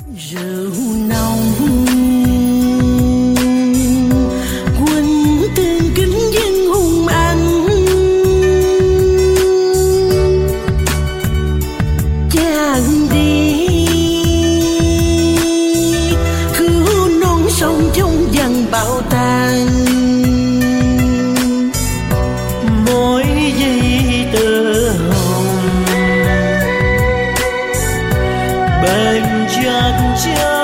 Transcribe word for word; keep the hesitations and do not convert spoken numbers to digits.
rượu nồng quân tương kính dân hung anh, cha đi cứu non sông trong dần bão tàn, mỗi giây tơ hồng bên chân trời.